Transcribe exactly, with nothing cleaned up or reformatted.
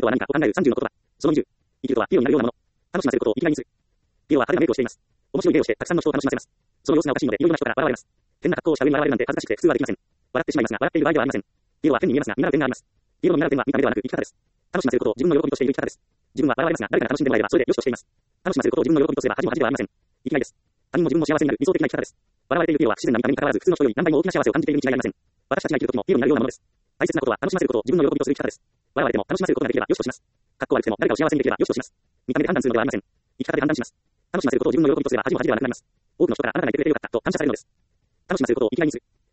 とは何かを考えるさんじゅうの言葉。そのにじゅう。生きるとはピオになるようなもの。楽しませることを生きがいにする。ピオは派手なメイクをしています。面白い例をしてたくさんの人を楽しませます。その様子がおかしいのでいろいろな人から笑われます。変な格好をした上に笑われるなんて恥ずかしくて普通はできません。笑ってしまいますが笑っている場合ではありません。ピエロは天に見えますが見習う点があります。ピエロの見習う点は見た目ではなく生き方です。楽しませることを自分の喜びとしている生き方です。自分は笑われますが誰かが楽しんでもらえればそれでよしとしています。楽しませることを自分の喜びとすれば恥も恥ではありません。生きがいです。他人も自分も幸せになる理想的な生き方です。笑われているピエロは不自然な見た目に関わらず普通の人より何倍も大きな幸せを感じているに違いありません。私たちが生きる時もピエロになるようなものです。大切なことは楽しませることを自分の喜びとする生き方です。笑われても楽しませることができればよしとします。格好悪くても誰かを幸せにできればよしとします。見た目で判断するのではありません。生き方で判断します。楽しませることを自分の喜びとすれば恥も恥ではなくなります。多くの人からあなたがいてくれてよかったと感謝されるのです。楽しませることを生きがいにする。